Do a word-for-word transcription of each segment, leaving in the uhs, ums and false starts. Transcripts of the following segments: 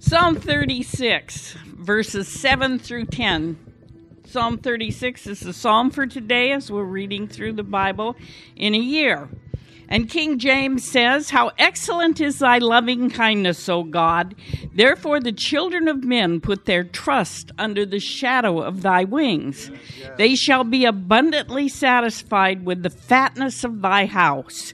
Psalm thirty-six, verses seven through ten. Psalm thirty-six is the psalm for today as we're reading through the Bible in a year. And King James says, "How excellent is thy loving kindness, O God! Therefore the children of men put their trust under the shadow of thy wings. Yes, yes. They shall be abundantly satisfied with the fatness of thy house.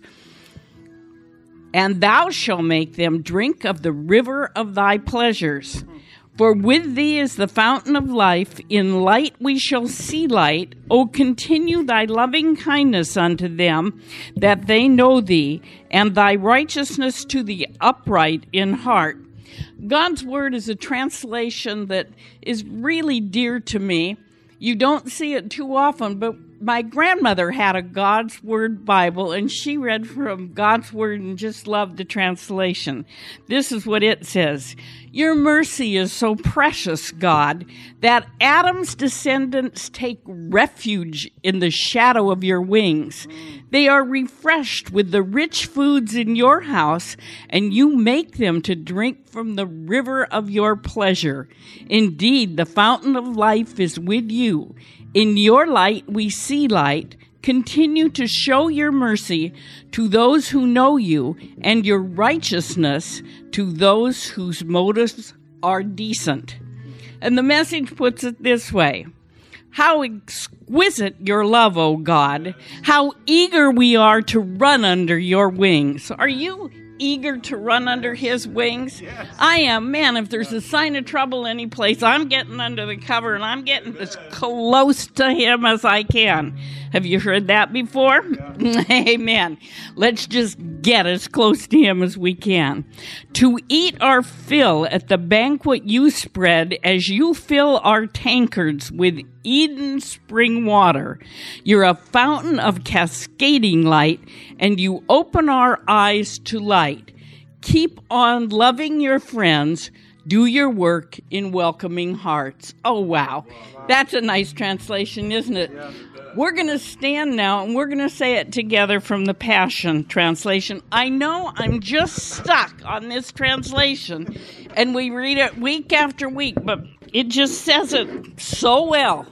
And thou shalt make them drink of the river of thy pleasures. For with thee is the fountain of life. In light we shall see light. O continue thy loving kindness unto them, that they know thee, and thy righteousness to the upright in heart." God's Word is a translation that is really dear to me. You don't see it too often, but my grandmother had a God's Word Bible, and she read from God's Word and just loved the translation. This is what it says. "Your mercy is so precious, God, that Adam's descendants take refuge in the shadow of your wings. They are refreshed with the rich foods in your house, and you make them to drink from the river of your pleasure. Indeed, the fountain of life is with you. In your light we see light. Continue to show your mercy to those who know you, and your righteousness to those whose motives are decent." And the Message puts it this way: "How exquisite your love, O God! How eager we are to run under your wings." Are you eager to run under his wings? Yes. I am. Man, if there's a sign of trouble any place, I'm getting under the cover and I'm getting as close to him as I can. Have you heard that before? Yeah. Amen. Let's just get as close to him as we can. "To eat our fill at the banquet you spread, as you fill our tankards with Eden spring water. You're a fountain of cascading light, and you open our eyes to light. Keep on loving your friends. Do your work in welcoming hearts." Oh, wow. That's a nice translation, isn't it? We're going to stand now, and we're going to say it together from the Passion Translation. I know I'm just stuck on this translation, and we read it week after week, but it just says it so well.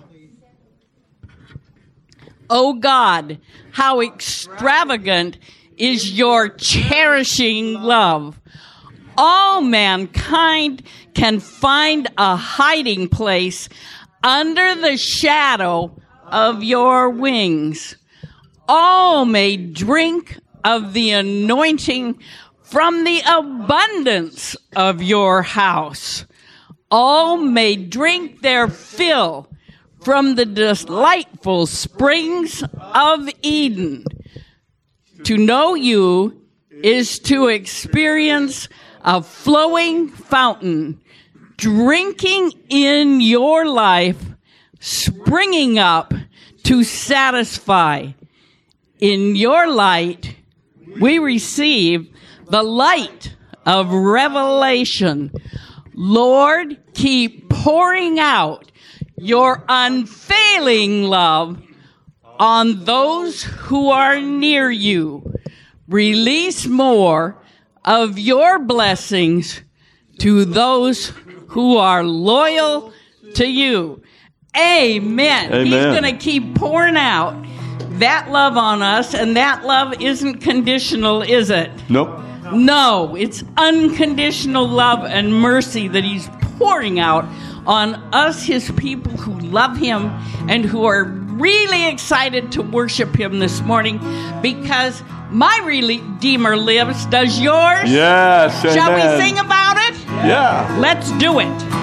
"O God, how extravagant is your cherishing love. All mankind can find a hiding place under the shadow of your wings. All may drink of the anointing from the abundance of your house. All may drink their fill from the delightful springs of Eden. To know you is to experience a flowing fountain, drinking in your life, springing up to satisfy. In your light, we receive the light of revelation. Lord, keep pouring out your unfailing love on those who are near you. Release more of your blessings to those who are loyal to you." Amen. Amen. He's going to keep pouring out that love on us, and that love isn't conditional, is it? Nope. No, it's unconditional love and mercy that he's pouring out on us, his people who love him and who are really excited to worship him this morning, because my Redeemer lives. Does yours? Yes. Shall amen. we sing about it? Yeah. Let's do it.